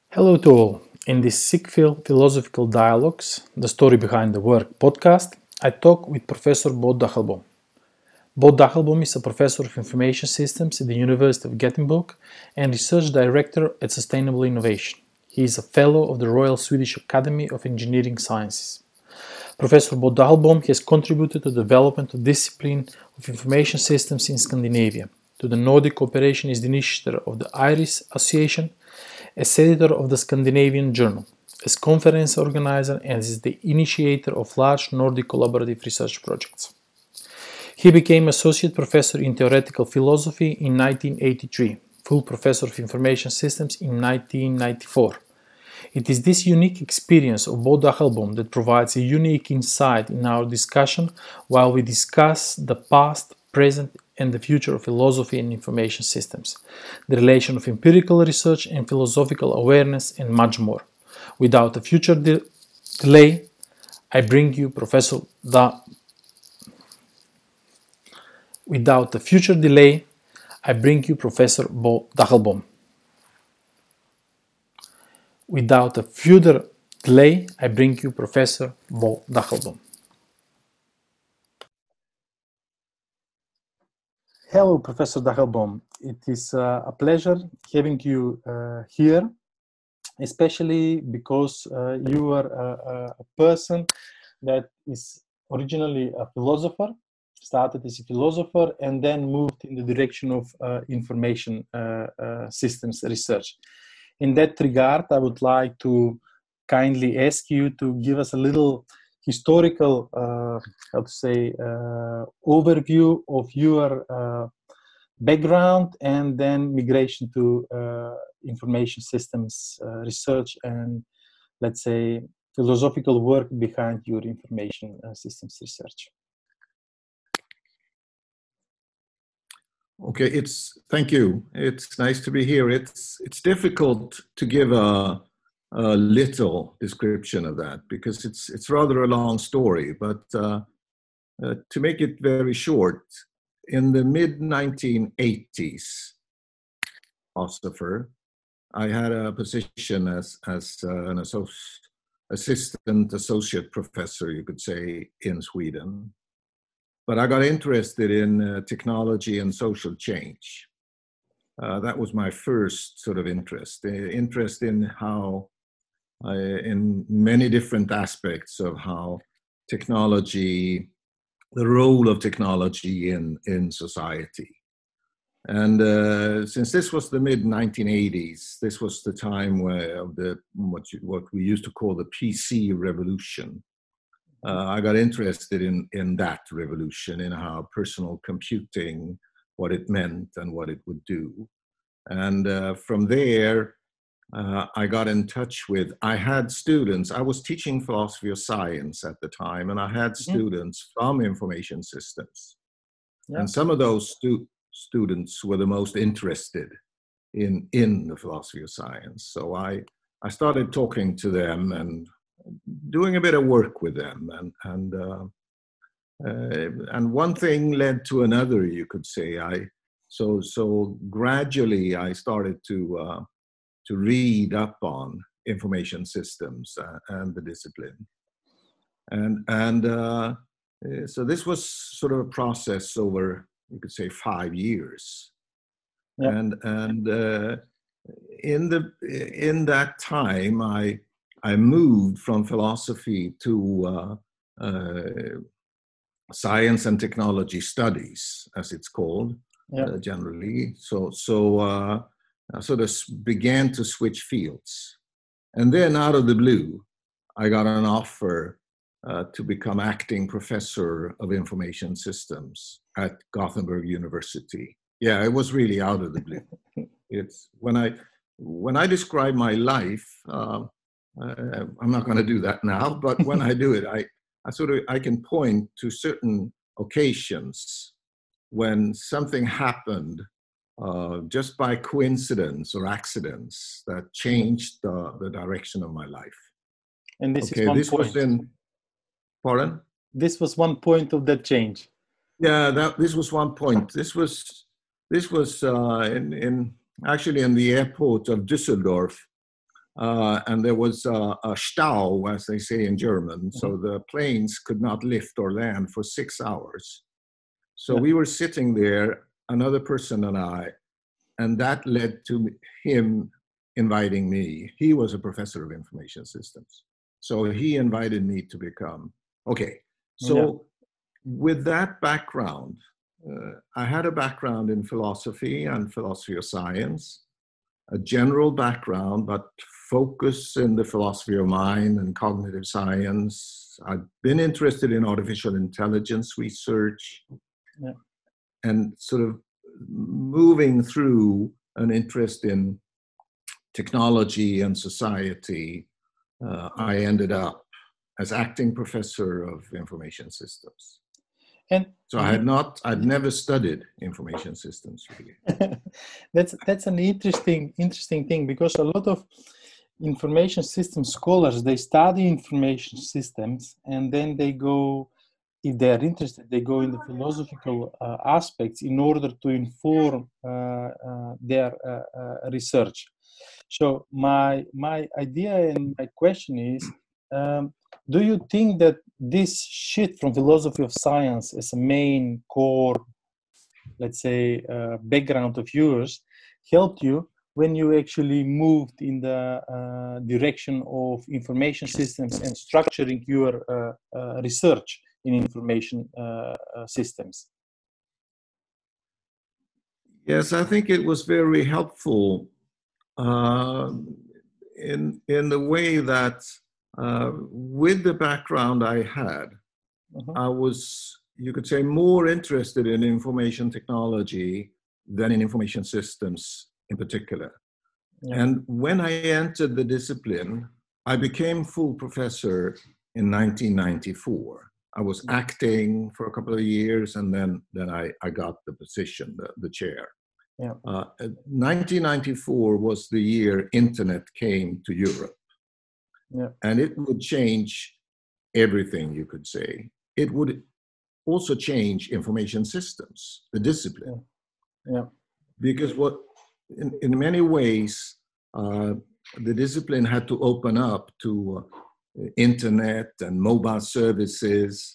Hello to all. In this SIGFIL Philosophical Dialogues, the Story Behind the Work podcast, I talk with Professor Bo Dachelboom. Bo Dachelboom is a professor of information systems at the University of Gothenburg and research director at Sustainable Innovation. He is a fellow of the Royal Swedish Academy of Engineering Sciences. Professor Bo Dachelboom has contributed to the development of discipline of information systems in Scandinavia. To the Nordic cooperation is the initiator of the IRIS Association, as editor of the Scandinavian Journal, as conference organizer, and is the initiator of large Nordic collaborative research projects. He became associate professor in theoretical philosophy in 1983, full professor of information systems in 1994. It is this unique experience of Bo Dachelboom that provides a unique insight in our discussion while we discuss the past, present, and the future of philosophy and information systems, the relation of empirical research and philosophical awareness, and much more. Without a future delay, I bring you Professor Bo Dachelboom. Without a further delay, I bring you Professor Bo Dachelboom. Hello, Professor Dachelboom. It is a pleasure having you here, especially because you are a person that is originally a philosopher, started as a philosopher, and then moved in the direction of information systems research. In that regard, I would like to kindly ask you to give us a little historical, overview of your background and then migration to information systems research and, let's say, philosophical work behind your information systems research. Okay, thank you. It's nice to be here. It's difficult to give a little description of that because it's rather a long story. But to make it very short, in the mid-1980s, philosopher, I had a position as an assistant associate professor, you could say, in Sweden. But I got interested in technology and social change. That was my first sort of interest in how, in many different aspects of how technology, the role of technology in society. And since this was the mid-1980s, this was the time of what we used to call the PC revolution. I got interested in that revolution, in how personal computing, what it meant and what it would do. And from there, I got in touch with, I had students, I was teaching philosophy of science at the time, and I had students from information systems. Yeah. And some of those students were the most interested in the philosophy of science. So I started talking to them and doing a bit of work with them, and one thing led to another, you could say. So gradually I started to read up on information systems and the discipline, and so this was sort of a process over, you could say, 5 years. Yep. And in that time I moved from philosophy to science and technology studies, as it's called, generally. So I sort of began to switch fields. And then out of the blue, I got an offer to become acting professor of information systems at Gothenburg University. Yeah, it was really out of the blue. It's when I describe my life, I'm not going to do that now, but when I do it, I can point to certain occasions when something happened just by coincidence or accidents that changed the direction of my life. And this is one point. Pardon? This was one point of that change. Yeah, this was one point. This was actually in the airport of Düsseldorf. and there was a Stau, as they say in German. So the planes could not lift or land for 6 hours. So we were sitting there, another person and I, and that led to him inviting me. He was a professor of information systems. So he invited me to become, okay. So with that background, I had a background in philosophy and philosophy of science, a general background, but focus in the philosophy of mind and cognitive science. I've been interested in artificial intelligence research and sort of moving through an interest in technology and society. I ended up as acting professor of information systems. And so I'd never studied information systems really. That's an interesting thing, because a lot of information system scholars, they study information systems and then they go, if they are interested, they go in the philosophical aspects in order to inform their research. So my idea and my question is, do you think that this shift from philosophy of science as a main core, let's say, background of yours helped you when you actually moved in the direction of information systems and structuring your research in information systems? Yes, I think it was very helpful in the way that with the background I had, I was, you could say, more interested in information technology than in information systems in particular. And when I entered the discipline, I became full professor in 1994. I was acting for a couple of years, and then I got the position, the chair. 1994 was the year internet came to Europe. And it would change everything, you could say. It would also change information systems, the discipline. Because in many ways, the discipline had to open up to internet and mobile services.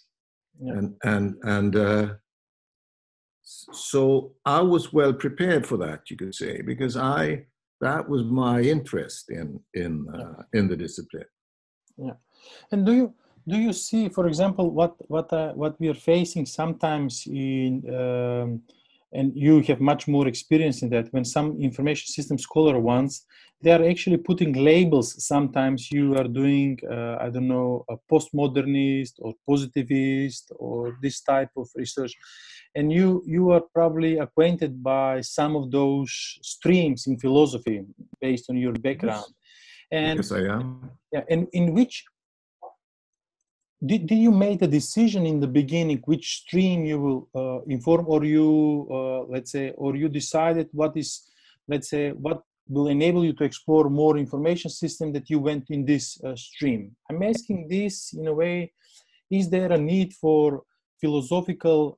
So I was well prepared for that, you could say, because that was my interest in the discipline. And do you see, for example, what we are facing sometimes in and you have much more experience in that, when some information system scholar ones, they are actually putting labels. Sometimes you are doing, I don't know, a postmodernist or positivist or this type of research. And you are probably acquainted by some of those streams in philosophy based on your background. And, yes, I am. And in which, did you make a decision in the beginning which stream you will inform, or you, let's say, or you decided what is, let's say, what will enable you to explore more information system that you went in this stream? I'm asking this in a way, is there a need for philosophical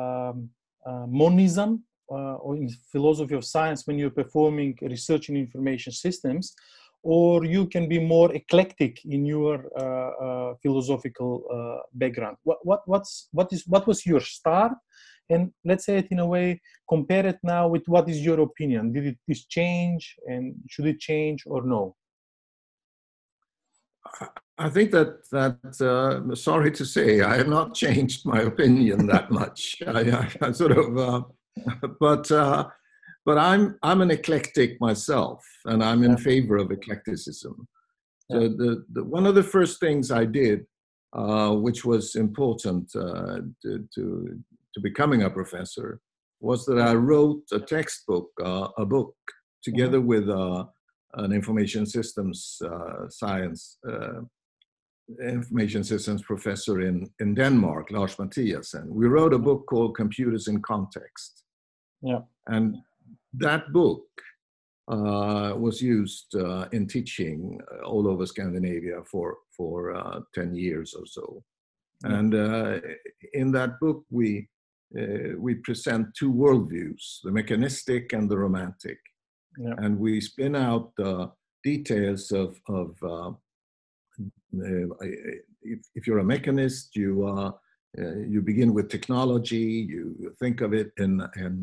monism or in philosophy of science when you're performing research in information systems, or you can be more eclectic in your philosophical background? What was your start? And let's say it in a way, compare it now with what is your opinion. Did this change, and should it change or no? I think that sorry to say, I have not changed my opinion that much. I sort of, but I'm an eclectic myself, and I'm in favor of eclecticism. So the one of the first things I did, which was important to becoming a professor, was that I wrote a textbook, a book, together with an information systems science, information systems professor in Denmark, Lars Mathiasen. We wrote a book called Computers in Context. And that book was used in teaching all over Scandinavia for 10 years or so. And in that book, we present two worldviews, the mechanistic and the romantic. And we spin out details of if you're a mechanist, you begin with technology, you think of it in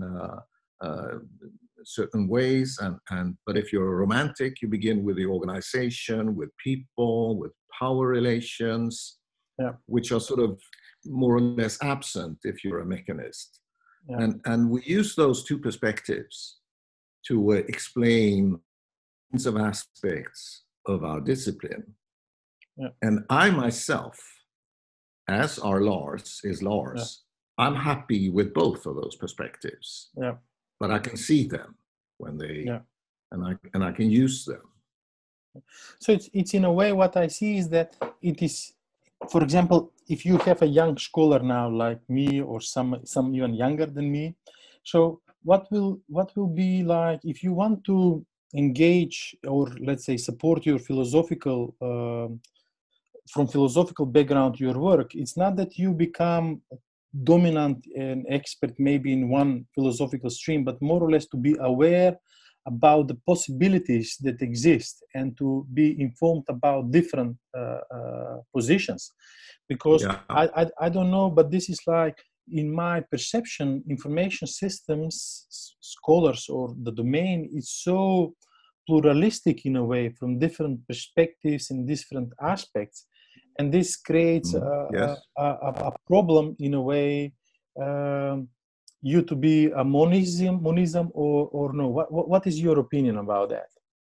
certain ways, but if you're a romantic, you begin with the organization, with people, with power relations, which are sort of more or less absent if you're a mechanist. And we use those two perspectives to explain of aspects of our discipline. And I myself, as Lars, I'm happy with both of those perspectives. But I can see them when they, and I can use them. So it's in a way, what I see is that it is, for example, if you have a young scholar now like me, or some even younger than me, so what will be like if you want to engage, or let's say support your philosophical from philosophical background your work, it's not that you become dominant and expert maybe in one philosophical stream, but more or less to be aware about the possibilities that exist and to be informed about different positions. Because I don't know, but this is like, in my perception, information systems scholars, or the domain, is so pluralistic in a way, from different perspectives and different aspects. And this creates a problem in a way, you to be a monism or no. What is your opinion about that?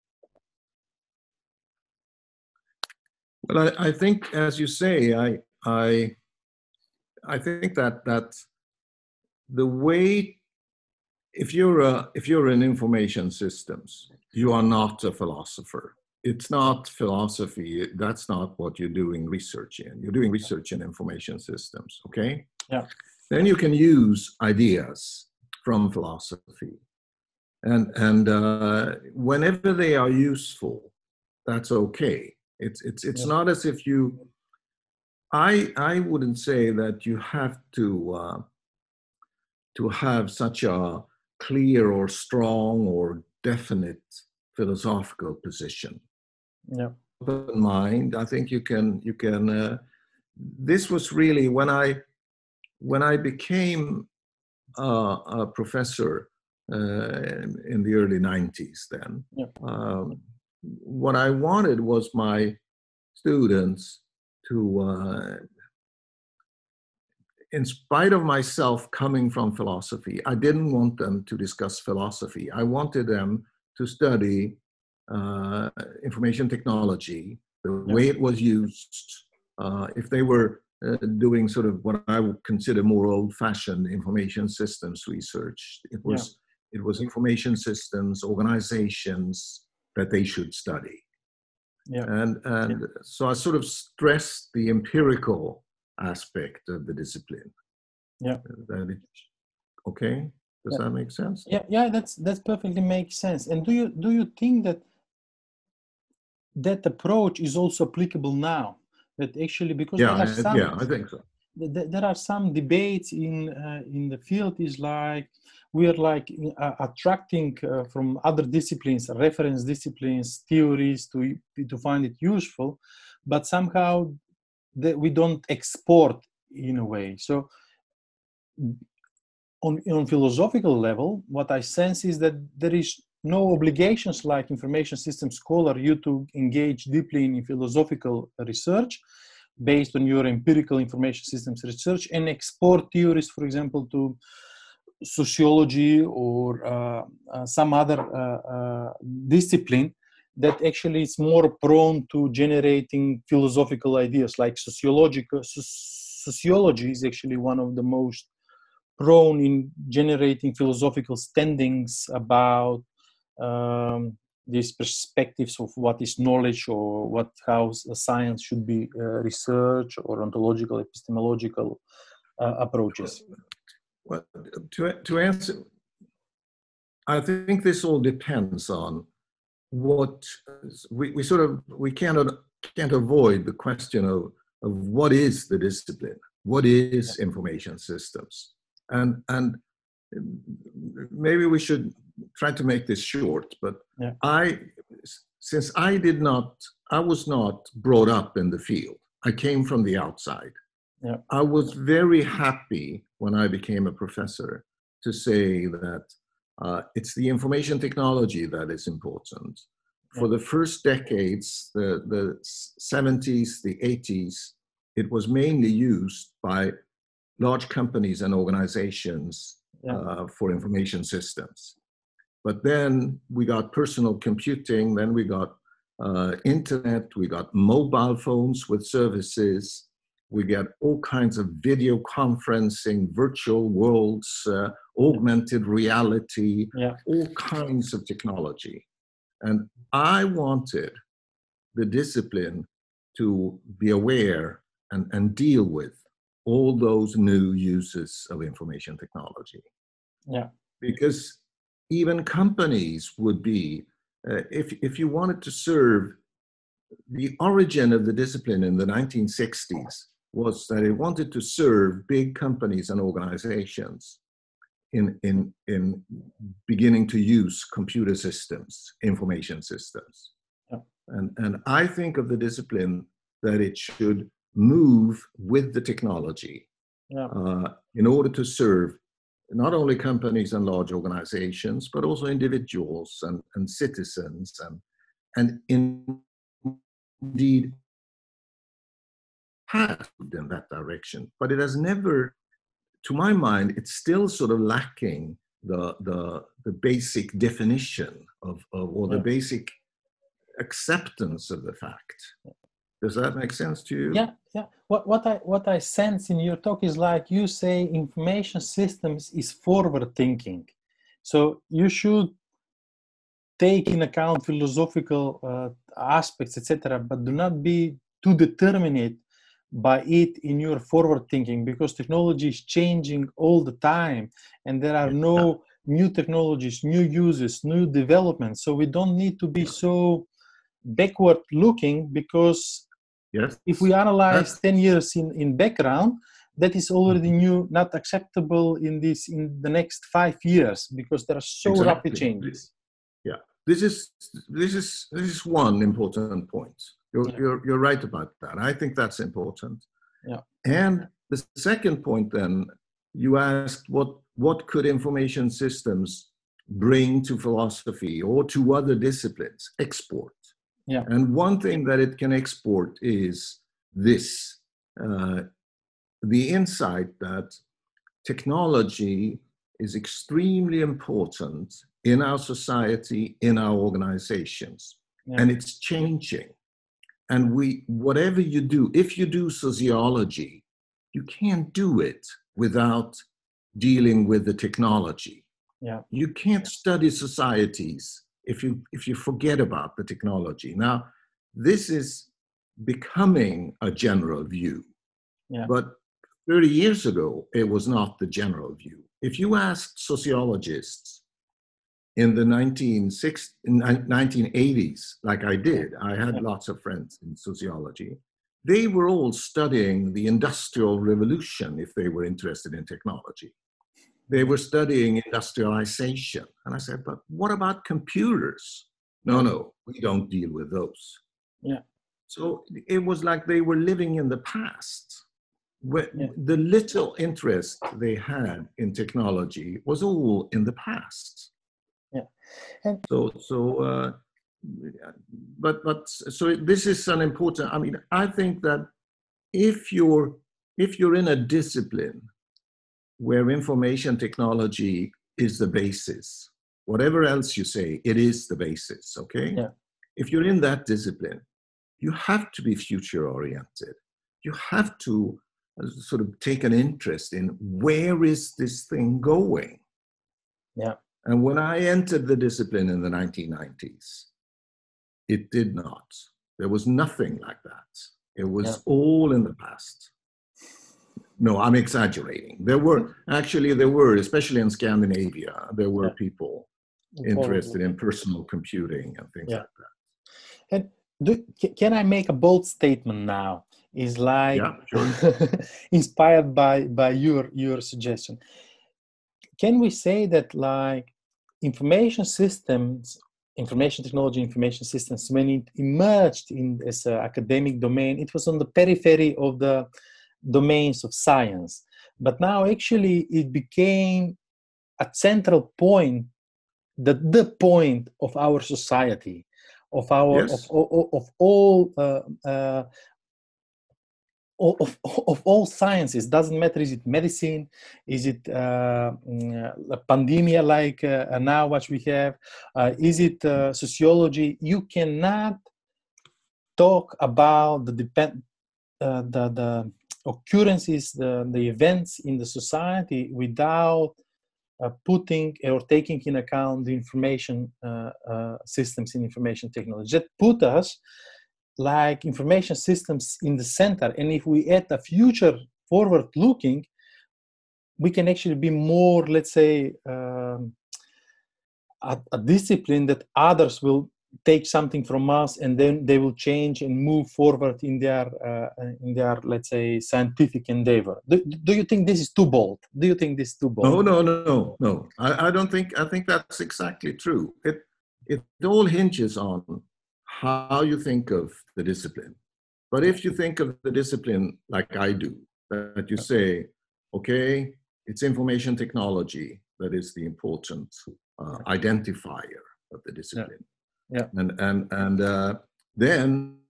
Well, I think, as you say, I think that the way, if you're in information systems, you are not a philosopher. It's not philosophy. That's not what you're doing research in. You're doing research in information systems, okay? Then you can use ideas from philosophy. And whenever they are useful, that's okay. It's not as if you, I wouldn't say that you have to have such a clear or strong or definite philosophical position. Open mind. I think you can. This was really when I became a professor in the early 90s. Then what I wanted was my students to, in spite of myself coming from philosophy, I didn't want them to discuss philosophy. I wanted them to study information technology, the way it was used. If they were doing sort of what I would consider more old-fashioned information systems research, it was information systems, organizations that they should study. And so I sort of stressed the empirical aspect of the discipline. Okay, does that make sense? Yeah, that perfectly makes sense. And do you think that approach is also applicable now? That actually, because I think so. There are some debates in the field, is like we are like attracting from other disciplines, reference disciplines, theories to find it useful, but somehow that we don't export in a way. So on philosophical level, what I sense is that there is no obligations like information systems scholar you to engage deeply in philosophical research based on your empirical information systems research and export theories, for example, to sociology or some other discipline that actually is more prone to generating philosophical ideas. Like sociology is actually one of the most prone in generating philosophical standings about these perspectives of what is knowledge, or how science should be researched, or ontological, epistemological approaches. Well, to answer, I think this all depends on what we can't avoid the question of what is the discipline, what is information systems, and maybe we should try to make this short. But since I was not brought up in the field. I came from the outside. Yeah. I was very happy when I became a professor to say that it's the information technology that is important. For the first decades, the 70s, the 80s, it was mainly used by large companies and organizations for information systems. But then we got personal computing, then we got internet, we got mobile phones with services, we get all kinds of video conferencing, virtual worlds, augmented reality, all kinds of technology. And I wanted the discipline to be aware and deal with all those new uses of information technology. Yeah. Because even companies would be, if you wanted to serve, the origin of the discipline in the 1960s was that it wanted to serve big companies and organizations in beginning to use computer systems, information systems. Yeah. And I think of the discipline that it should move with the technology in order to serve not only companies and large organizations, but also individuals and citizens and indeed has moved in that direction. But it has never, to my mind, it's still sort of lacking the basic definition of or the basic acceptance of the fact. Does that make sense to you? Yeah, yeah. What I sense in your talk is like you say information systems is forward thinking. So you should take in account philosophical aspects, etc., but do not be too determined by it in your forward thinking, because technology is changing all the time and there are no new technologies, new uses, new developments. So we don't need to be so backward looking, because if we analyze 10 years in background, that is already new, not acceptable in the next 5 years, because there are so rapid changes. Yeah, this is one important point. You're right about that. I think that's important. Yeah. And the second point, then, you asked what could information systems bring to philosophy or to other disciplines? Export. Yeah. And one thing that it can export is this, the insight that technology is extremely important in our society, in our organizations, and it's changing. And whatever you do, if you do sociology, you can't do it without dealing with the technology. Yeah. You can't study societies if you forget about the technology. Now, this is becoming a general view, but 30 years ago, it was not the general view. If you asked sociologists in the 1980s, like I did, I had lots of friends in sociology, they were all studying the Industrial Revolution if they were interested in technology. They were studying industrialization. And I said, but what about computers? No, we don't deal with those. Yeah. So it was like they were living in the past. The little interest they had in technology was all in the past. Yeah. And so this is an important, I mean, I think that if you're in a discipline where information technology is the basis, whatever else you say, it is the basis, okay? Yeah. If you're in that discipline, you have to be future oriented. You have to sort of take an interest in where is this thing going? Yeah. And when I entered the discipline in the 1990s, it did not. There was nothing like that. It was all in the past. No, I'm exaggerating. There were, especially in Scandinavia, there were people interested in personal computing and things like that. And can I make a bold statement now? Is like inspired by your suggestion. Can we say that like information systems information technology, information systems, when it emerged as an academic domain, it was on the periphery of the domains of science. But now actually it became a central point, the point of our society, of our Yes. of all of all sciences. Doesn't matter, is it medicine, is it a pandemic like now what we have, is it sociology. You cannot talk about the occurrences, the events in the society without putting or taking in account the information systems in information technology. That put us like information systems in the center. And if we add a future forward looking, we can actually be more, let's say, a discipline that others will take something from us, and then they will change and move forward in their let's say, scientific endeavor. Do you think this is too bold? Do you think this is too bold? No. I don't think. I think that's exactly true. It all hinges on how you think of the discipline. But if you think of the discipline like I do, that you say, okay, it's information technology that is the important identifier of the discipline. Yeah. And then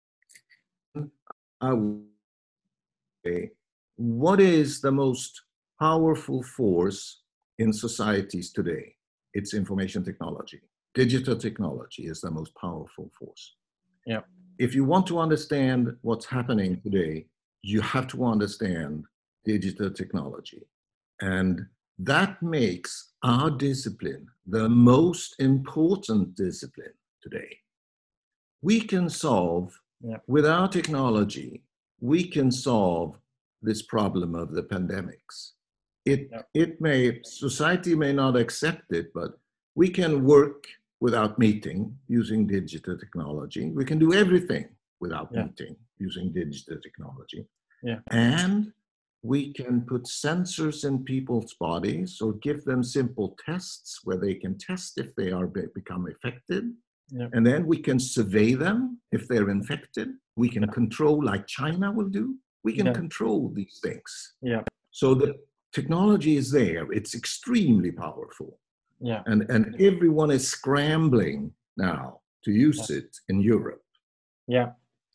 I would say, what is the most powerful force in societies today? It's information technology. Digital technology is the most powerful force. Yeah. If you want to understand what's happening today, you have to understand digital technology. And that makes our discipline the most important discipline today. We can solve, with our technology, we can solve this problem of the pandemics. Society may not accept it, but we can work without meeting using digital technology. We can do everything without meeting using digital technology. Yeah. And we can put sensors in people's bodies or give them simple tests where they can test if they are become affected. Yeah. And then we can survey them if they're infected. We can control, like China will do. We can control these things. Yeah. So the technology is there. It's extremely powerful. Yeah. And everyone is scrambling now to use it in Europe. Yeah.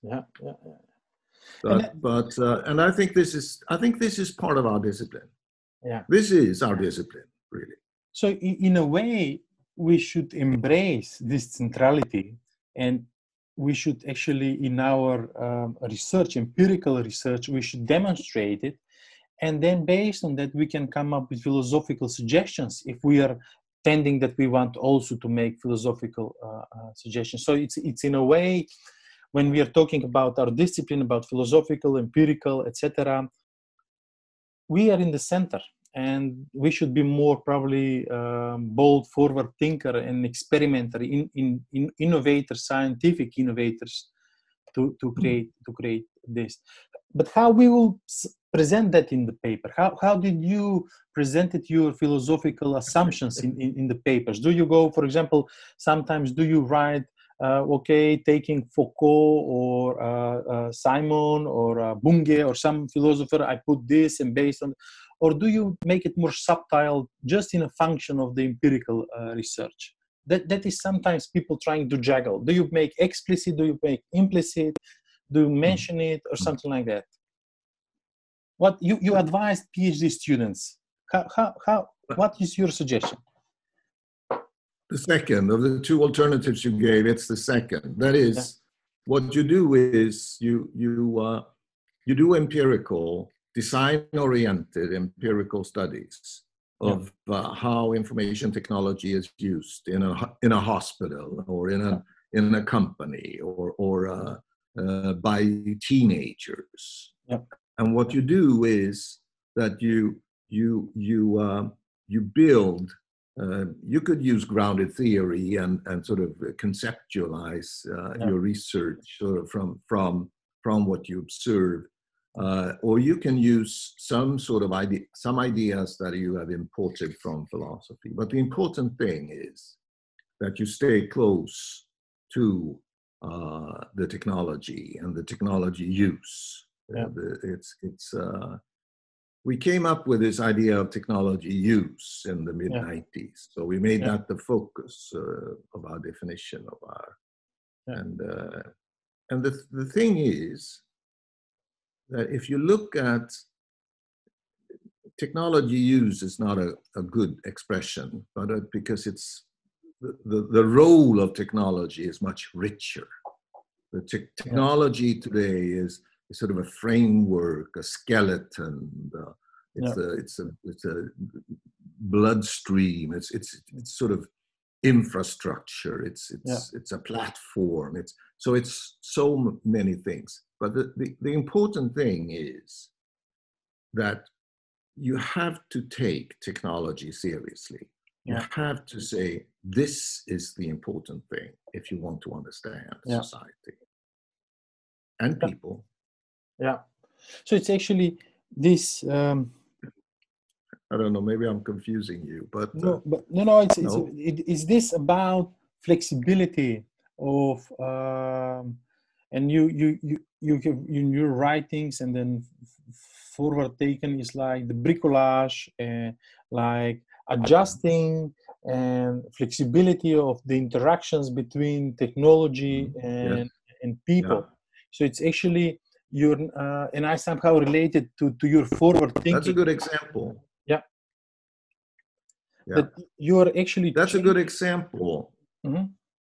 And I think this is part of our discipline. Yeah. This is our discipline, really. So in a way, we should embrace this centrality, and we should actually, in our research, empirical research, we should demonstrate it. And then based on that, we can come up with philosophical suggestions if we are tending that we want also to make philosophical suggestions. So it's in a way, when we are talking about our discipline, about philosophical, empirical, etc., we are in the center, and we should be more probably bold, forward thinker and experimenter, in innovators, scientific innovators, to create this. But how we will present that in the paper? How did you presented your philosophical assumptions in the papers? Do you go, for example, sometimes do you write, taking Foucault or Simon or Bunge or some philosopher, I put this and based on, or do you make it more subtle, just in a function of the empirical research? That is sometimes people trying to juggle. Do you make explicit? Do you make implicit? Do you mention it or something like that? What you advise PhD students? What is your suggestion? The second of the two alternatives you gave, it's the second. That is, what you do is you do empirical, design-oriented empirical studies of how information technology is used in a hospital or in a company or by teenagers. And what you do is that you build. You could use grounded theory and sort of conceptualize your research sort of from what you observe, or you can use some sort of some ideas that you have imported from philosophy. But the important thing is that you stay close to the technology and the technology use. Yeah. We came up with this idea of technology use in the mid-90s. So we made that the focus of our definition of our, and the thing is that if you look at technology use is not a good expression, but because it's the role of technology is much richer. The technology today is sort of a framework, a skeleton. It's a bloodstream. It's sort of infrastructure. It's a platform. It's so many things. But the important thing is that you have to take technology seriously. You have to say, this is the important thing if you want to understand society and people. Yeah. So it's actually this. I don't know, maybe I'm confusing you, but it's this about flexibility of and you have in your writings, and then forward taken is like the bricolage and like adjusting and flexibility of the interactions between technology and people. So it's actually your and I somehow related to your forward thinking. That's a good example. Yeah. That you're actually. That's a good example. Mm-hmm.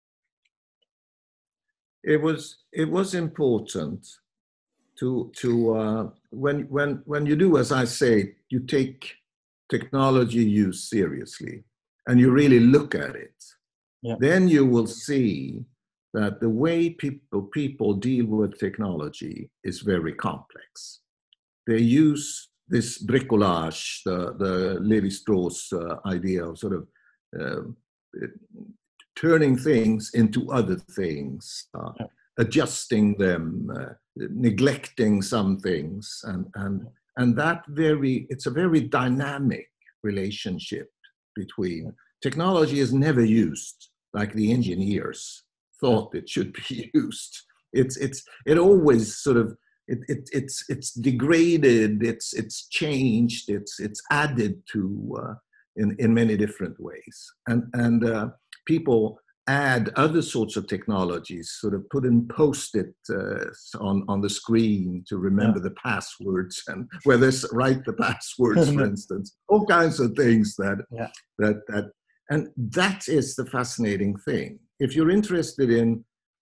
It was important to when you do, as I say, you take technology use seriously and you really look at it, then you will see that the way people deal with technology is very complex. They use this bricolage, the Lévi-Strauss idea of sort of turning things into other things, adjusting them, neglecting some things, and that it's a very dynamic relationship between technology is never used like the engineers thought it should be used. It always sort of it's degraded, it's changed, it's added to in many different ways, and people add other sorts of technologies, sort of put in post-it on the screen to remember the passwords and where they write the passwords, for instance, all kinds of things that and that is the fascinating thing. If you're interested in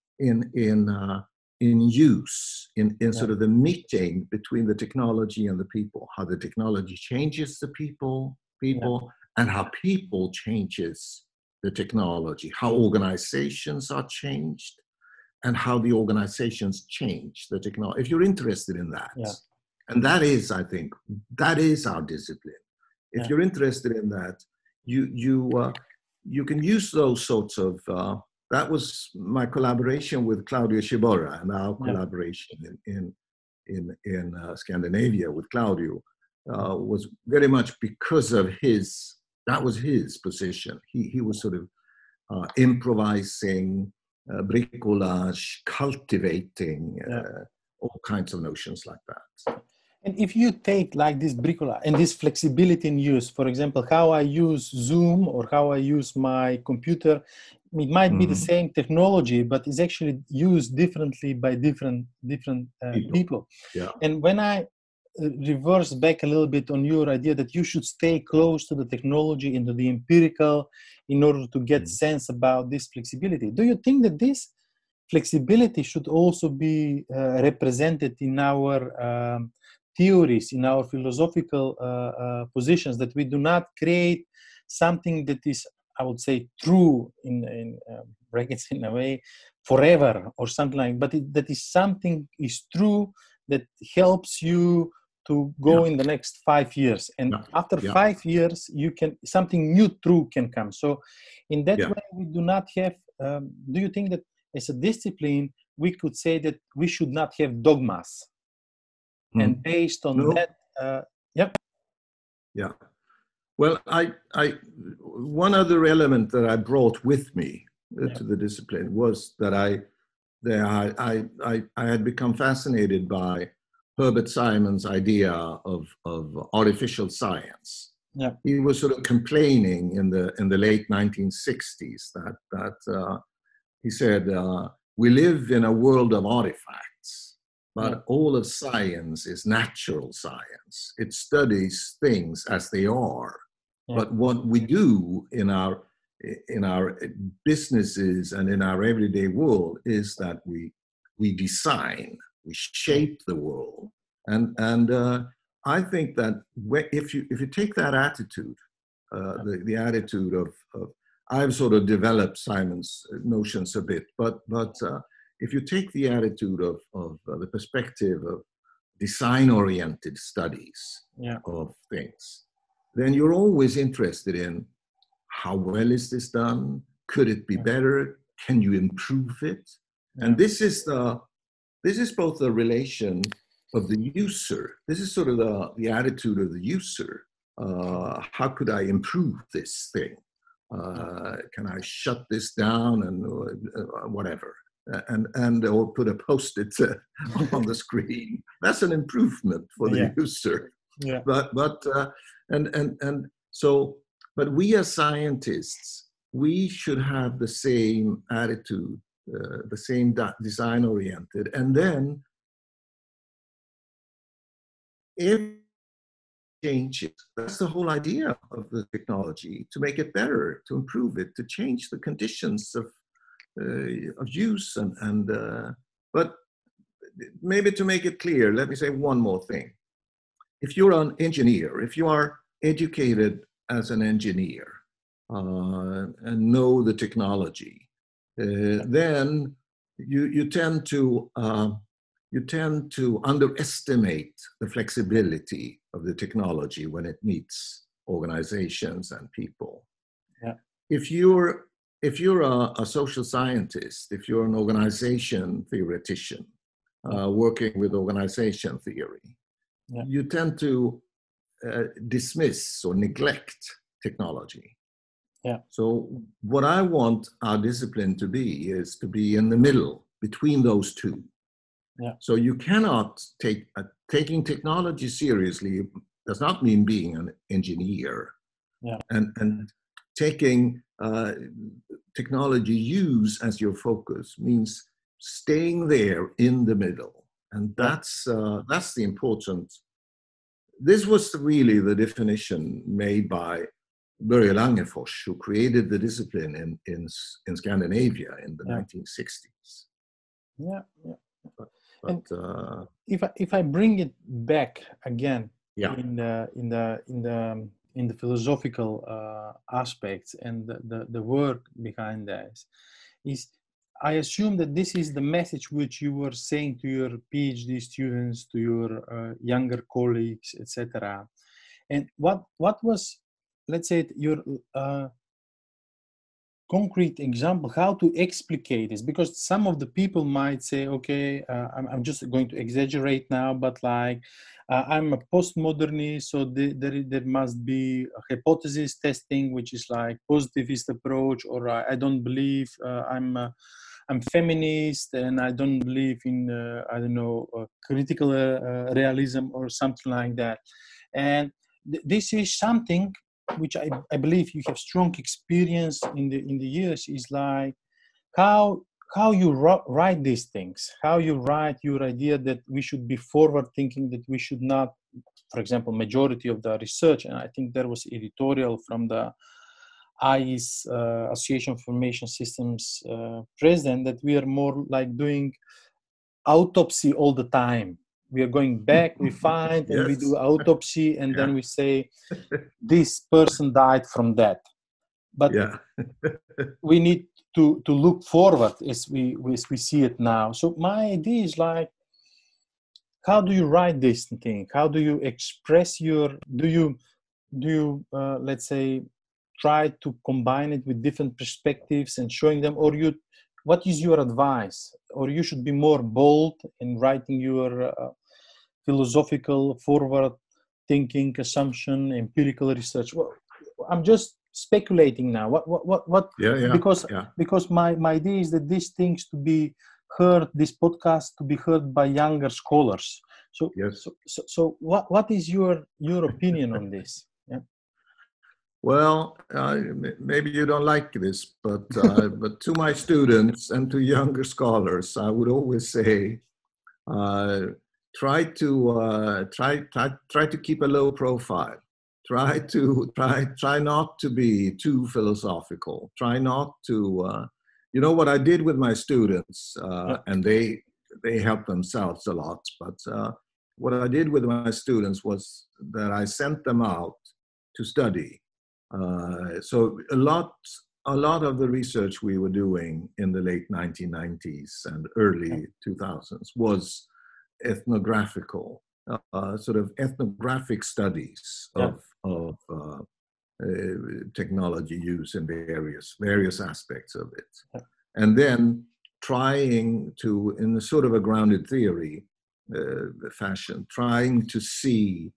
use, in sort of the meeting between the technology and the people, how the technology changes the people, and how people changes the technology, how organizations are changed, and how the organizations change the technology. If you're interested in that, and that is, I think, that is our discipline. If you're interested in that, you can use those sorts of. That was my collaboration with Claudio Ciborra, and our collaboration in Scandinavia with Claudio was very much because of his. That was his position. He was sort of improvising, bricolage, cultivating, all kinds of notions like that. And if you take like this bricolage and this flexibility in use, for example, how I use Zoom or how I use my computer, it might be the same technology, but it's actually used differently by different people. Yeah. And when I reverse back a little bit on your idea that you should stay close to the technology and to the empirical in order to get sense about this flexibility, do you think that this flexibility should also be represented in our theories, in our philosophical positions, that we do not create something that is, I would say, true in brackets in a way forever or something like, but that is something is true that helps you to go in the next 5 years, and after 5 years you can something new true can come. So in that way we do not have do you think that as a discipline we could say that we should not have dogmas and based on that Well, one other element that I brought with me Yeah. to the discipline was that I had become fascinated by Herbert Simon's idea of artificial science. Yeah. He was sort of complaining in the late 1960s that he said, we live in a world of artifacts, but all of science is natural science. It studies things as they are. Yeah. But what we do in our businesses and in our everyday world is that we design, we shape the world, and I think that if you take that attitude, the attitude of I've sort of developed Simon's notions a bit, but if you take the attitude of the perspective of design-oriented studies of things, then you're always interested in how well is this done? Could it be better? Can you improve it? And this is both the relation of the user. This is sort of the attitude of the user. How could I improve this thing? Can I shut this down and whatever? And or put a post-it on the screen. That's an improvement for the user. Yeah. But we as scientists, we should have the same attitude, the same design-oriented, and then if change it, that's the whole idea of the technology, to make it better, to improve it, to change the conditions of use but maybe to make it clear, let me say one more thing. If you're an engineer, if you are educated as an engineer and know the technology, then you tend to underestimate the flexibility of the technology when it meets organizations and people. Yeah. If you're a social scientist, if you're an organization theoretician working with organization theory, you tend to dismiss or neglect technology. Yeah. So what I want our discipline to be is to be in the middle between those two. Yeah. So you cannot taking technology seriously does not mean being an engineer. Yeah. And taking technology use as your focus means staying there in the middle. And that's the important. This was really the definition made by Börje Langenfors, who created the discipline in Scandinavia in the 1960s. Yeah, yeah. But if I bring it back again in the philosophical aspects and the work behind this, is I assume that this is the message which you were saying to your PhD students, to your younger colleagues, etc. And what was, let's say, your concrete example how to explicate this? Because some of the people might say, okay, I'm just going to exaggerate now, but like I'm a postmodernist, so there must be a hypothesis testing, which is like positivist approach, or I don't believe I'm feminist and I don't believe in I don't know critical realism or something like that. And this is something which I believe you have strong experience in the years, is like how you write these things, how you write your idea that we should be forward thinking, that we should not, for example, majority of the research, and I think there was editorial from the AIS, Association for Information Systems president, that we are more like doing autopsy all the time. We are going back, we find, and we do autopsy, and then we say, this person died from that. But we need to look forward as we see it now. So my idea is like, how do you write this thing? How do you express do you let's say, try to combine it with different perspectives and showing them, or what is your advice? Or you should be more bold in writing your philosophical, forward-thinking assumption, empirical research. Well, I'm just speculating now. What? Yeah. Because my idea is that these things to be heard, this podcast to be heard by younger scholars. So Yes. So what is your opinion on this? Yeah. Well, maybe you don't like this, but but to my students and to younger scholars, I would always say, try to keep a low profile. Try not to be too philosophical. Try not to. You know what I did with my students, and they help themselves a lot. But what I did with my students was that I sent them out to study. So a lot of the research we were doing in the late 1990s and early 2000s was ethnographical, sort of ethnographic studies of technology use in various aspects of it, and then trying to, in a sort of a grounded theory fashion, trying to see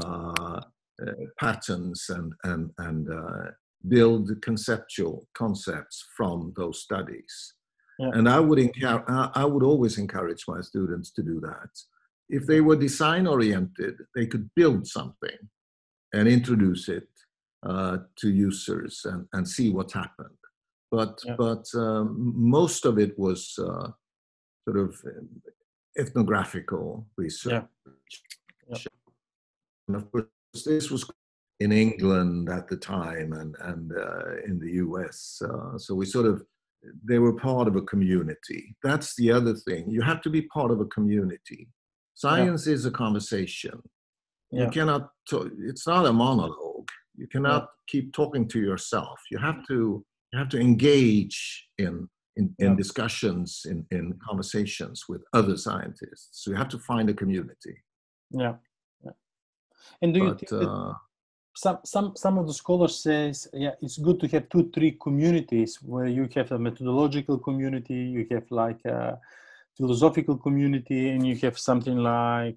patterns and build conceptual concepts from those studies. Yeah. And I would always encourage my students to do that. If they were design oriented, they could build something and introduce it to users and see what happened. But most of it was sort of ethnographical research. Yeah. And of course, this was in England at the time and in the US. So they were part of a community. That's the other thing. You have to be part of a community. Science is a conversation. You cannot, it's not a monologue. You cannot keep talking to yourself. You have to engage in discussions, in conversations with other scientists. So you have to find a community. Yeah. And do you think that some of the scholars says, it's good to have 2-3 communities where you have a methodological community, you have like a philosophical community, and you have something like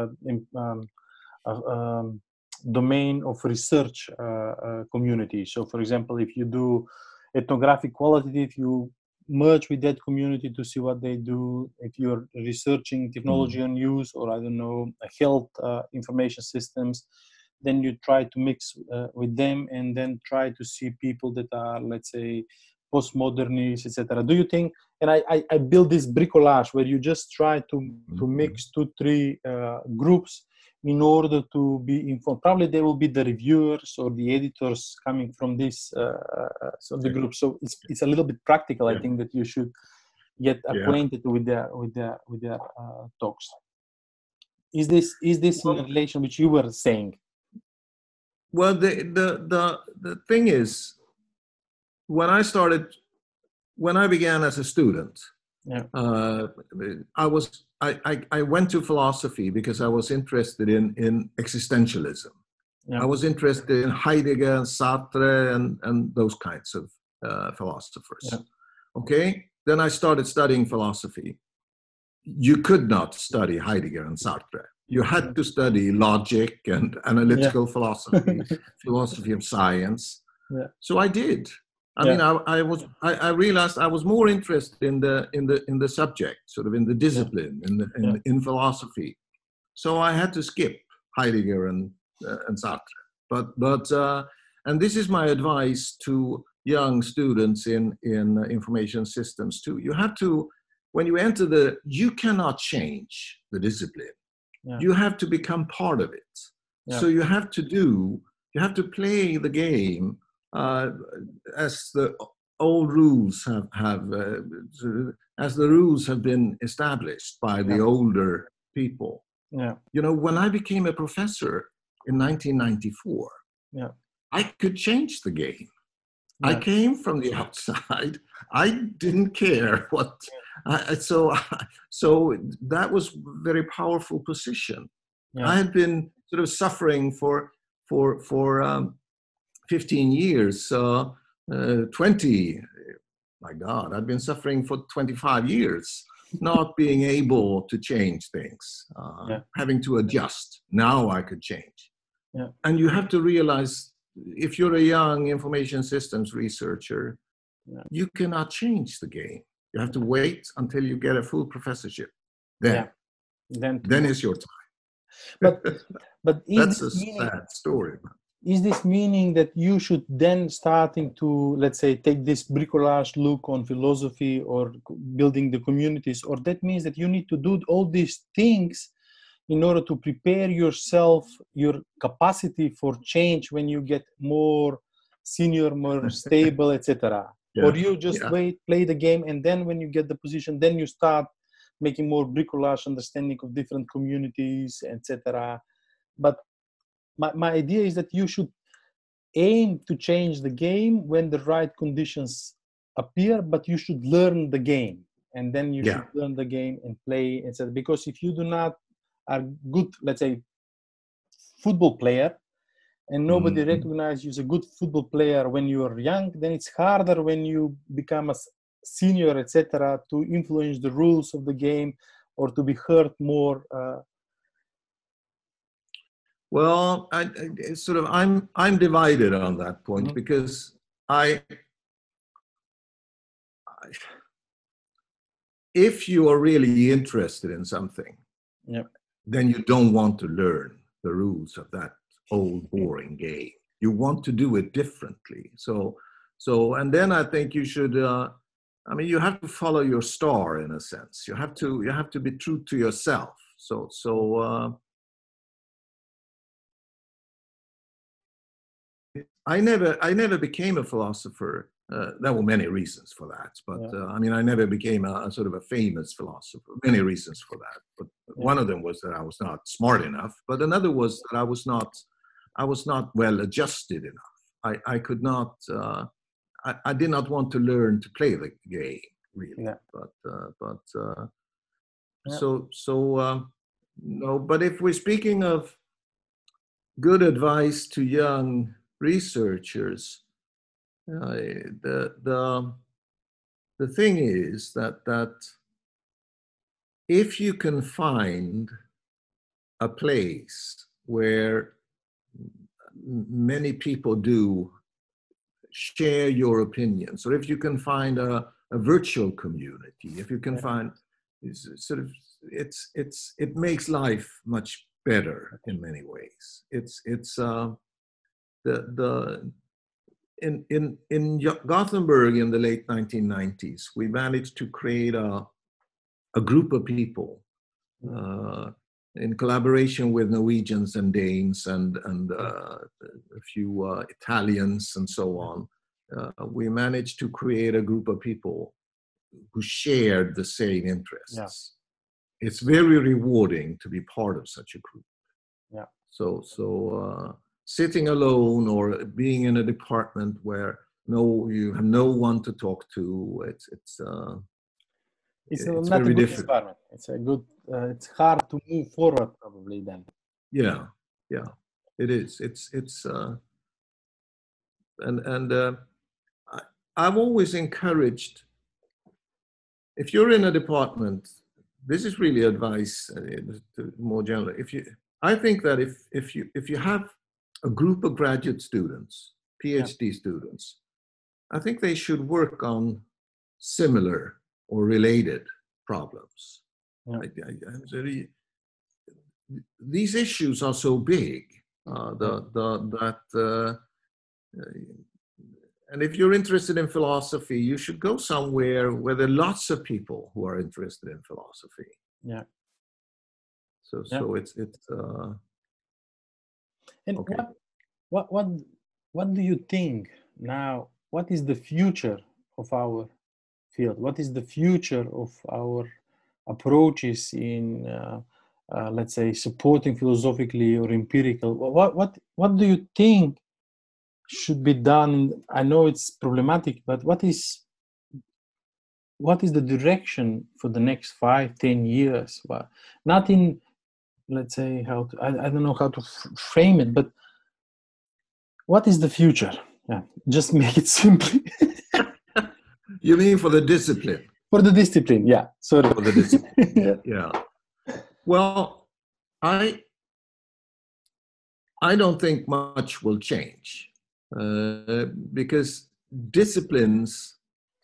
domain of research community. So, for example, if you do ethnographic qualitative, you merge with that community to see what they do. If you're researching technology on use, or I don't know, health information systems, then you try to mix with them and then try to see people that are, let's say, postmodernists, etc. Do you think, and I build this bricolage where you just try to mix 2-3 groups in order to be informed. Probably there will be the reviewers or the editors coming from this the group. So it's a little bit practical. I think that you should get acquainted with their talks. Is this in relation which you were saying? Well, the thing is, when I began as a student, I went to philosophy because I was interested in existentialism. I was interested in Heidegger and Sartre and those kinds of philosophers. Okay, then I started studying philosophy. You could not study Heidegger and Sartre. You had to study logic and analytical philosophy, philosophy of science. So I did. I mean, I realized I was more interested in the subject, sort of in the discipline, in philosophy. So I had to skip Heidegger and Sartre. But and this is my advice to young students in information systems too. You have to, when you enter you cannot change the discipline. You have to become part of it. So you have to play the game as the old rules as the rules have been established by the older people. You know, when I became a professor in 1994, I could change the game. I came from the outside. I didn't care what. So that was a very powerful position. I had been sort of suffering for 15 years, 20. My God, I've been suffering for 25 years, not being able to change things, having to adjust. Now I could change. And you have to realize if you're a young information systems researcher, you cannot change the game. You have to wait until you get a full professorship. Then is your time. But that's a sad story. Is this meaning that you should then starting to, let's say, take this bricolage look on philosophy or building the communities, or that means that you need to do all these things in order to prepare yourself, your capacity for change when you get more senior, more stable, etc.? Or you just wait, play the game, and then when you get the position, then you start making more bricolage, understanding of different communities, etc. But my idea is that you should aim to change the game when the right conditions appear, but you should learn the game, and then you should learn the game and play, etc. Because if you do not are good, let's say, football player, and nobody recognizes you as a good football player when you are young, then it's harder when you become a senior, etc., to influence the rules of the game or to be heard more. Well, I'm divided on that point because if you are really interested in something, then you don't want to learn the rules of that old boring game. You want to do it differently. So, and then I think you should. You have to follow your star in a sense. You have to be true to yourself. I never became a philosopher. There were many reasons for that, but I never became a sort of a famous philosopher. Many reasons for that, but one of them was that I was not smart enough. But another was that I was not well adjusted enough. I could not. I did not want to learn to play the game really. No. But if we're speaking of good advice to young researchers, the thing is that if you can find a place where many people do share your opinions, or if you can find a virtual community, if you can find it makes life much better in many ways. In Gothenburg in the late 1990s, we managed to create a group of people in collaboration with Norwegians and Danes and a few Italians and so on. We managed to create a group of people who shared the same interests. It's very rewarding to be part of such a group. So sitting alone or being in a department where you have no one to talk to, it's not very difficult. It's a good. It's hard to move forward probably then. Yeah, it is. I've always encouraged, if you're in a department, this is really advice more generally. I think that if you have a group of graduate students, PhD students, I think they should work on similar or related problems. These issues are so big and if you're interested in philosophy, you should go somewhere where there are lots of people who are interested in philosophy. So it's and okay. What do you think now? What is the future of our field? What is the future of our approaches in let's say supporting philosophically or empirical? What do you think should be done? I know it's problematic, but what is the direction for the next 5-10 years? Well, not in, let's say, I don't know how to frame it, but what is the future? Just make it simply. You mean for the discipline? For the discipline, yeah. Sorry. For the discipline, yeah. Well, I don't think much will change. because disciplines,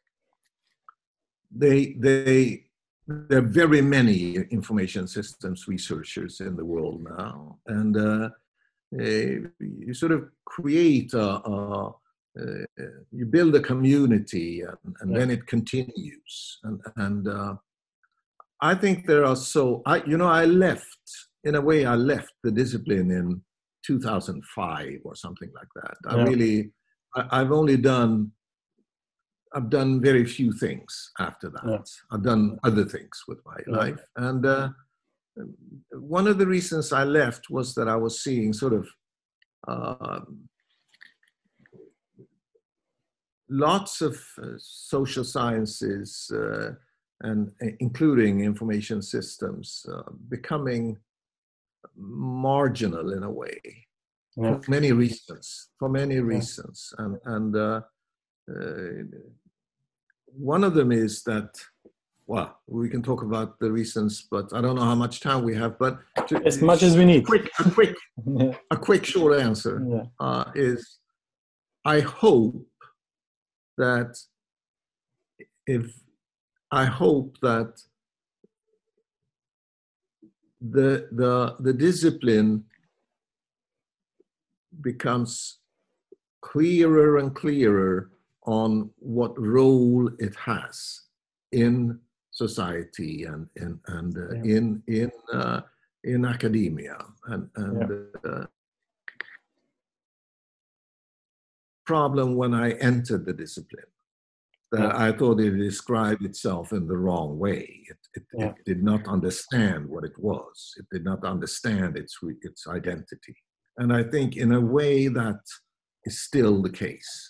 there are very many information systems researchers in the world now, and you sort of create you build a community, and then it continues, and I think there are I left the discipline in 2005 or something like that. I've done very few things after that. Yeah. I've done other things with my life. And one of the reasons I left was that I was seeing sort of lots of social sciences and including information systems becoming marginal in a way, for many reasons. And one of them is that, well, we can talk about the reasons, but I don't know how much time we have. But as much as we need. A quick short answer is, I hope that the discipline becomes clearer and clearer on what role it has in society and in academia, and problem when I entered the discipline, that I thought it described itself in the wrong way. It did not understand what it was. It did not understand its identity. And I think in a way that is still the case.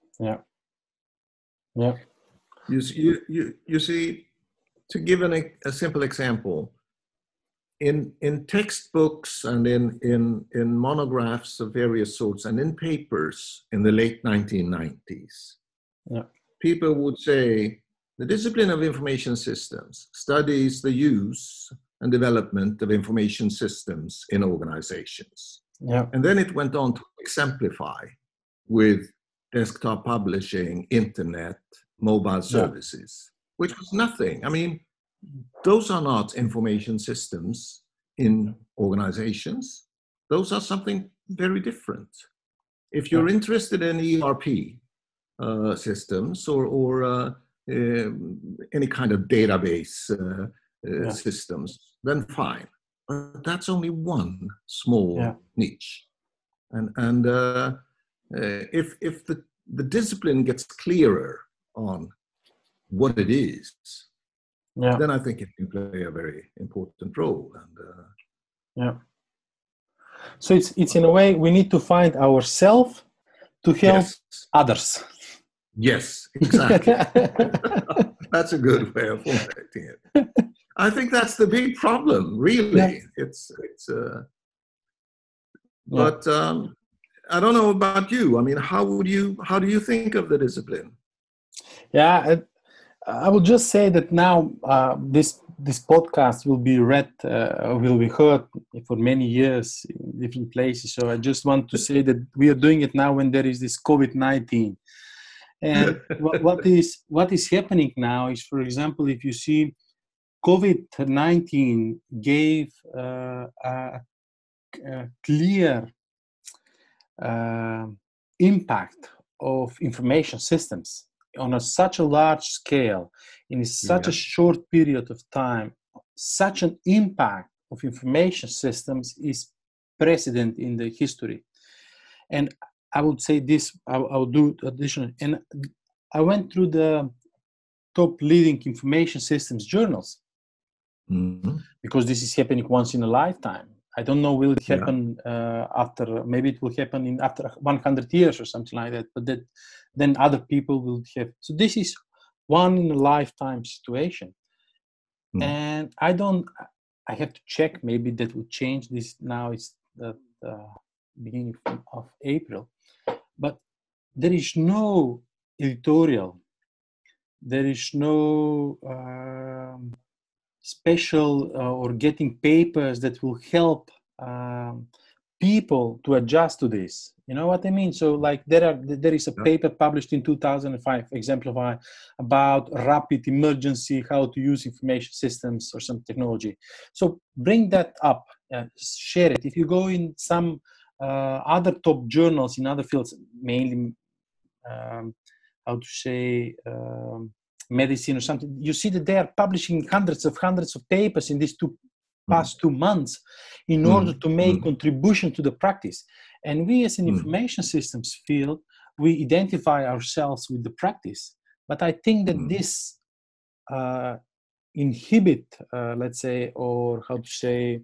You see, to give a simple example, in textbooks and in monographs of various sorts and in papers in the late 1990s, people would say the discipline of information systems studies the use and development of information systems in organizations. And then it went on to exemplify with desktop publishing, internet, mobile services, which was nothing. I mean, those are not information systems in organizations. Those are something very different. If you're interested in ERP systems or any kind of database systems, then fine. But that's only one small niche. And if the discipline gets clearer on what it is, then I think it can play a very important role. And so it's in a way we need to find ourselves to help others. Yes, exactly. That's a good way of formulating it. I think that's the big problem, really. But I don't know about you. I mean, how do you think of the discipline? I would just say that now this podcast will be heard for many years in different places. So I just want to say that we are doing it now when there is this COVID-19. And what is happening now is, for example, if you see COVID-19 gave a clear impact of information systems on such a large scale in such a short period of time. Such an impact of information systems is precedent in the history. And I would say this, I'll do additional. And I went through the top leading information systems journals, because this is happening once in a lifetime. I don't know, will it happen after, maybe it will happen after 100 years or something like that, but then other people will have. So this is one in a lifetime situation. And I have to check, maybe that will change this. Now it's the beginning of April, but there is no editorial, there is no special or getting papers that will help people to adjust to this. You know what I mean? So like there is a paper published in 2005, exemplify about rapid emergency, how to use information systems or some technology. So bring that up, share it. If you go in some other top journals in other fields, mainly how to say medicine or something, you see that they are publishing hundreds of papers in these past 2 months in order to make contribution to the practice. And we as an information systems field, we identify ourselves with the practice. But I think that this inhibit, let's say, or how to say,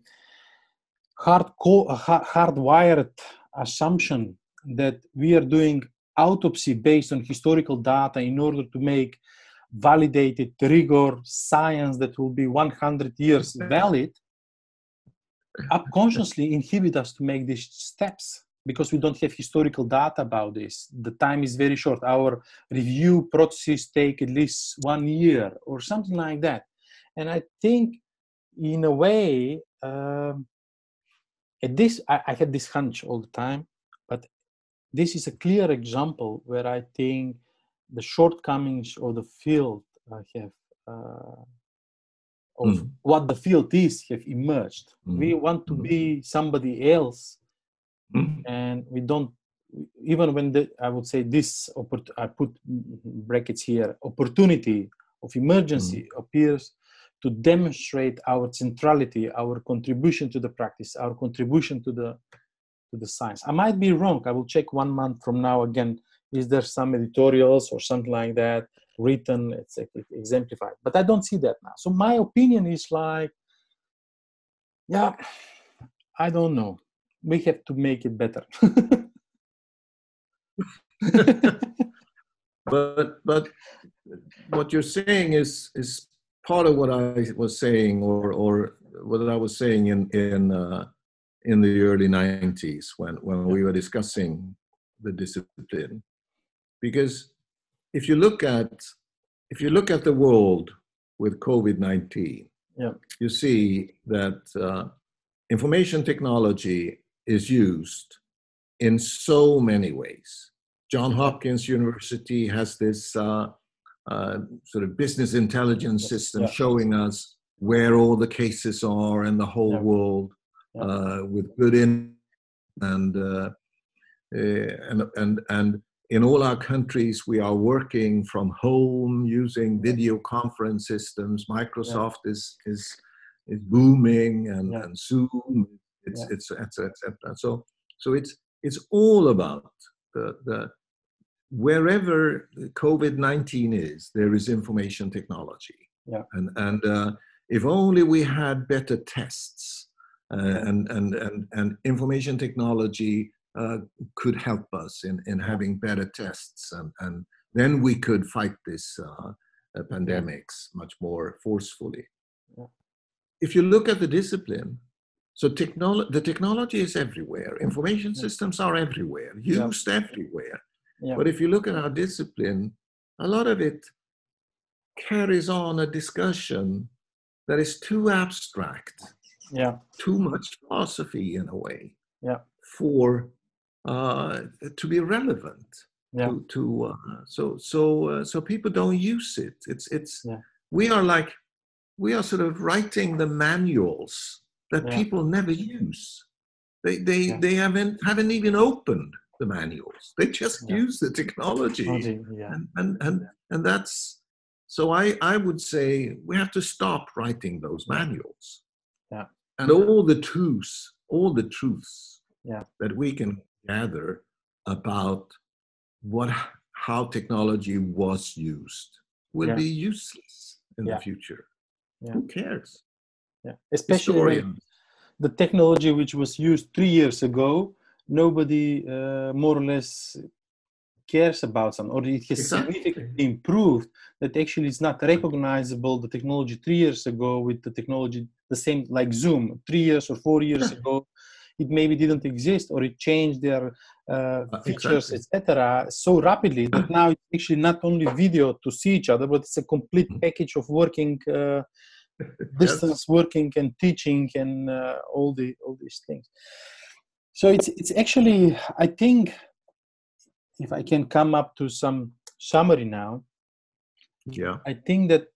hardwired assumption that we are doing autopsy based on historical data in order to make validated rigor science that will be 100 years valid, subconsciously inhibit us to make these steps because we don't have historical data about this. The time is very short. Our review processes take at least 1 year or something like that. And I think in a way, I had this hunch all the time, but this is a clear example where I think the shortcomings of the field have of what the field is have emerged. We want to be somebody else, and we don't. Even when I would say this, I put brackets here, opportunity of emergency appears to demonstrate our centrality, our contribution to the practice, our contribution to the science. I might be wrong. I will check 1 month from now again. Is there some editorials or something like that written, it's exemplified? But I don't see that now. So my opinion is like, yeah, I don't know. We have to make it better. But what you're saying is part of what I was saying, or what I was saying in the early 90s when we were discussing the discipline. Because if you look at the world with COVID-19, you see that information technology is used in so many ways. Johns Hopkins University has this sort of business intelligence system showing us where all the cases are in the whole world, with good and in all our countries, we are working from home using video conference systems. Microsoft is booming, and Zoom, etc. So it's all about the wherever COVID-19 is, there is information technology. And if only we had better tests, and information technology could help us in having better tests, and then we could fight this pandemics much more forcefully. If you look at the discipline, so the technology is everywhere. Information systems are everywhere, used everywhere. But if you look at our discipline, a lot of it carries on a discussion that is too abstract, too much philosophy in a way, for to be relevant. So people don't use it. We are sort of writing the manuals that people never use. They haven't even opened the manuals. They just use the technology. And that's, so I would say we have to stop writing those manuals. And all the truths that we can gather about how technology was used will be useless in the future. Who cares? Especially when the technology which was used 3 years ago, nobody more or less cares about some, or it has significantly improved, that actually it's not recognizable, the technology 3 years ago with the technology the same, like Zoom 3 years or 4 years ago, it maybe didn't exist, or it changed their features, etc. so rapidly that now it's actually not only video to see each other, but it's a complete package of working, distance working and teaching and all these things. So it's actually, I think, if I can come up to some summary now, Yeah. I think that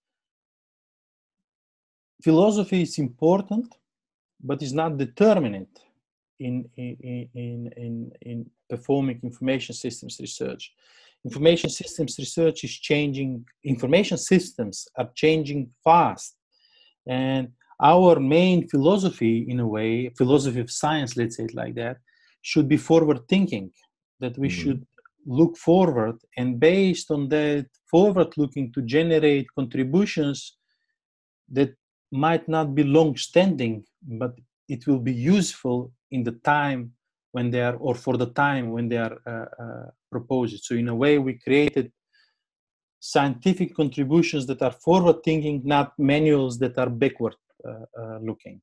philosophy is important, but is not determinant in performing information systems research. Information systems research is changing. Information systems are changing fast, and our main philosophy, in a way, philosophy of science, let's say it like that, should be forward thinking. That we should look forward, and based on that forward looking, to generate contributions that might not be long standing, but it will be useful in the time when they are, or for the time when they are proposed. So in a way, we created scientific contributions that are forward thinking, not manuals that are backward looking.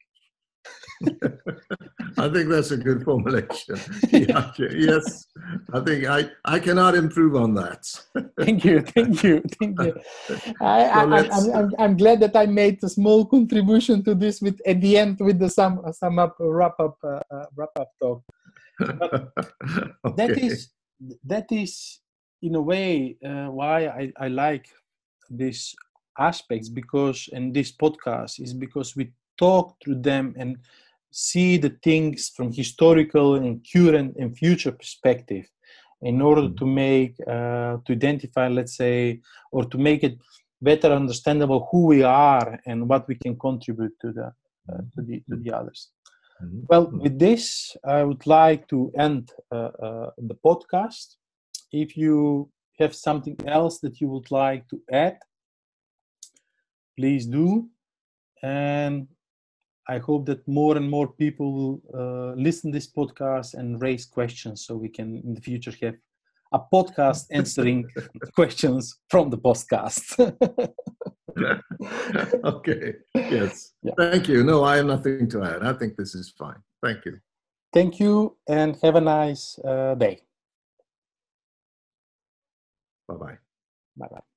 I think that's a good formulation. Yeah, yes, I think I cannot improve on that. Thank you. I'm glad that I made a small contribution to this with at the end with the sum up wrap up talk. But Okay. that is in a way why I like these aspects, because, and this podcast is because we talk through them and see the things from historical and current and future perspective, in order to make to identify, let's say, or to make it better understandable who we are and what we can contribute to the others. Well, with this, I would like to end the podcast. If you have something else that you would like to add, please do. And I hope that more and more people will listen to this podcast and raise questions, so we can in the future have a podcast answering questions from the podcast. Okay. Yes. Yeah. Thank you. No, I have nothing to add. I think this is fine. Thank you. Thank you, and have a nice day. Bye-bye. Bye-bye.